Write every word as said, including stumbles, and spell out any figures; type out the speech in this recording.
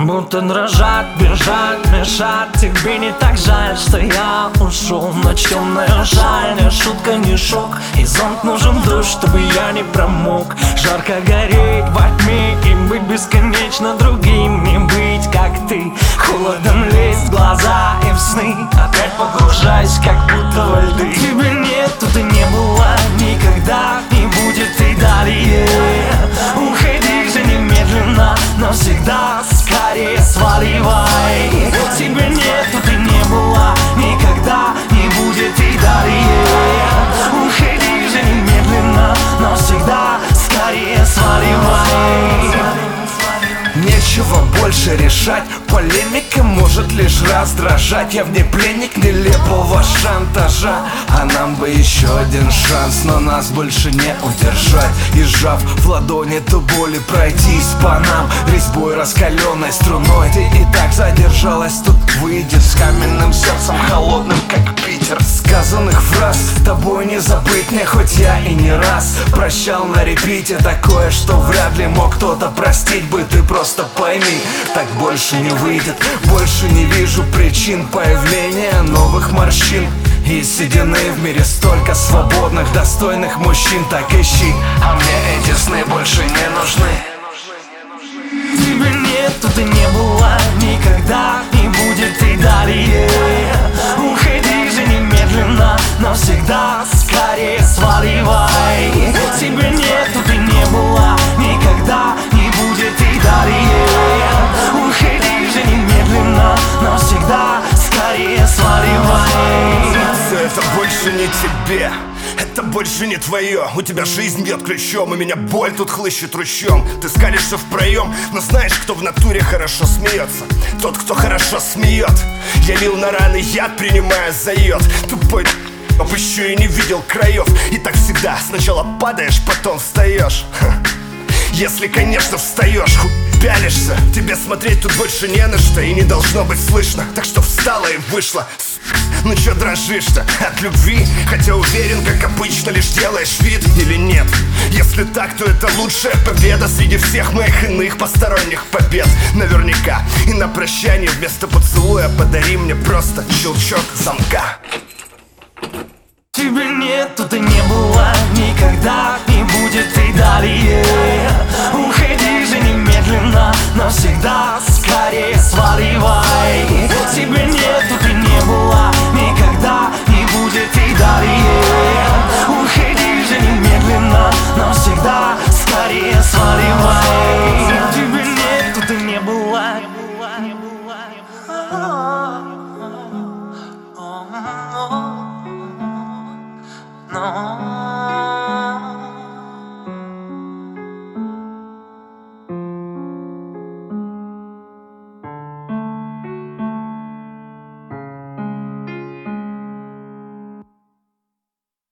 Будто дрожат, бежать, мешать. Тебе не так жаль, что я ушел. Ночь темная, жаль, не шутка, не шок. И зонт нужен душ, чтобы я не промок. Жарко гореть во тьме и быть бесконечно другим. Не быть как ты, холодом лезть в глаза и в сны. Опять погружаюсь, как будто во льды. Тебя нету, ты не была никогда, не будет и далее. Уходи же немедленно, навсегда, скорее сваливай. Тебя нету, ты не была никогда, не будет и далее. Уходи же немедленно, навсегда, скорее сваливай. Нечего больше решать, полемика может лишь раздражать. Я вне пленник нелепого шантажа, а нам бы еще один шанс, но нас больше не удержать. И сжав в ладони до боли пройтись по нам резьбой раскаленной струной. Ты и так задержалась тут, выйди с каменным сердцем, холодным как Питер. Сказанных фраз тобой не забыть мне, хоть я и не раз прощал на репите такое, что вряд ли мог кто-то простить бы. Ты просто пойми, так больше не выйдет. Больше не вижу причин появления новых морщин и седины. В мире столько свободных, достойных мужчин. Так ищи, а мне эти сны больше не нужны. Тебя нету, ты не была никогда, не будет и далее. Уходи же немедленно, навсегда, скорее сваливай. Тебя нету, ты не была никогда, не будет и далее. Уходи же немедленно, навсегда, скорее сваливай. Это больше не тебе, это больше не твое. У тебя жизнь бьет ключом, и меня боль тут хлыщет ручьем. Ты скалишься в проем, но знаешь, кто в натуре хорошо смеется? Тот, кто хорошо смеет. Я лил на раны яд, принимая за йод. Тупой об еще и не видел краев. И так всегда, сначала падаешь, потом встаешь. Ха. Если, конечно, встаешь, хуй пялишься. Тебе смотреть тут больше не на что и не должно быть слышно. Так что встала и вышла. Ну чё дрожишь-то от любви? Хотя уверен, как обычно, лишь делаешь вид или нет? Если так, то это лучшая победа среди всех моих иных посторонних побед. Наверняка. И на прощание вместо поцелуя подари мне просто щелчок замка. Тебя нету, ты не была никогда, не будет и далее. Уходи же немедленно, навсегда, скорее свали.